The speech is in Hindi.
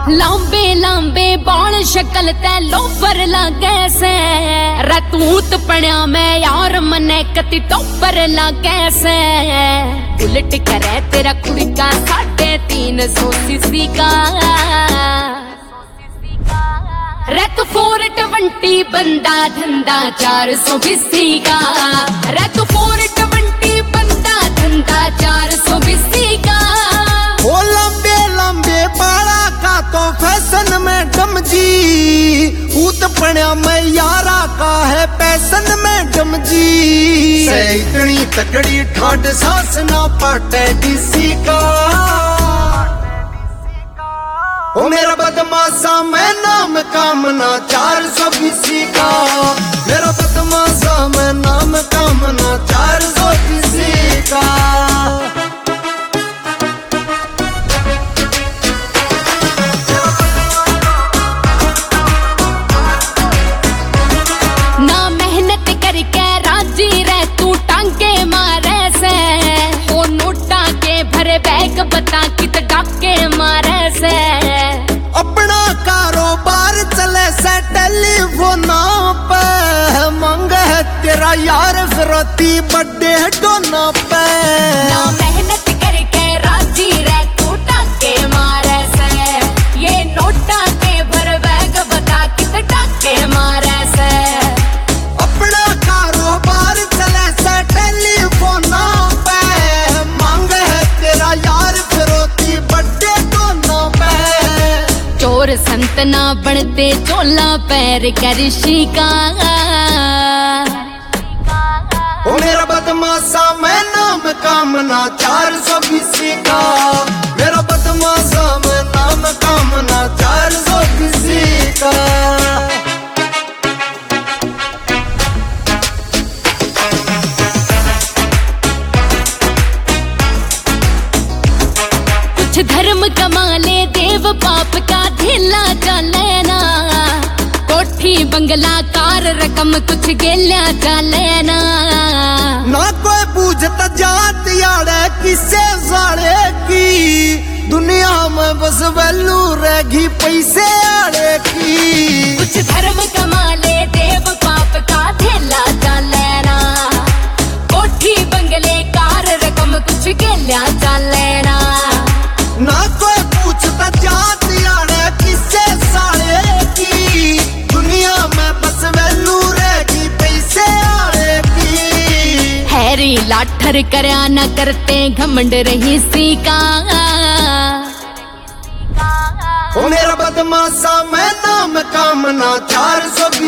लांबे लांबे बाल शक्ल ते लोफर लागे से रतूत पड़िया मैं यार मने कति टोपर लागे से उलट करे तेरा कुड़ी का 350 सीसी का रत 420 बंदा धंधा 420 का रत 420 बंदा धंधा 420 का। ओ लंबे लंबे बाला का तो फैशन में डमजी ऊत पड़िया मैं यारा का है पैसन में डमजी इतनी तकड़ी ठाड सांस ना पाटे किसी का। ओ मेरा बदमाशा मैं नाम कामना 420 का मेरा बदमाशा मैं नाम कामना 420 का। ना मेहनत करके राजी रह तू टांगे मारे से ओ नोटा के भरे बैग बता कित डाके मारे से अपना कारोबार चले से टेलीफोन पे मंग है तेरा यार फिरती बर्थडे डोना पे। ना मेहनत करके राजी रह तू टाके मारे से ये नोटा के भर बैग बता कित डाके मारे से अपना कारोबार चले से टेलीफोन पे मंग है तेरा यार फिरती बर्थडे डोना पे। चोर संत ना बनते चोला पैर करशी का ओ मेरा बदमाशा मैं नाम कामना 420 का मेरा बदमाशा मैं नाम कामना 420 का। कुछ धर्म कमाले देव पाप का ढीला चले ना कोठी बंगला कार रकम कुछ गेल्या चले ना कोई पूछता जात यारे किसे साड़े की दुनिया में बस वैल्यू रहेगी पैसे आड़े की। कुछ धर्म कमाले देव पाप का ढीला चले ना कोठी बंगले कार रकम कुछ गेल्या चले ना कोई पूछता जात यारे किसे साड़े की दुनिया में बस वैल्यू रहेगी पैसे आड़े की। हैरी लाठर करया न करते घमंड रही सी का ओ मेरा बदमाशा मैं नाम कामना 420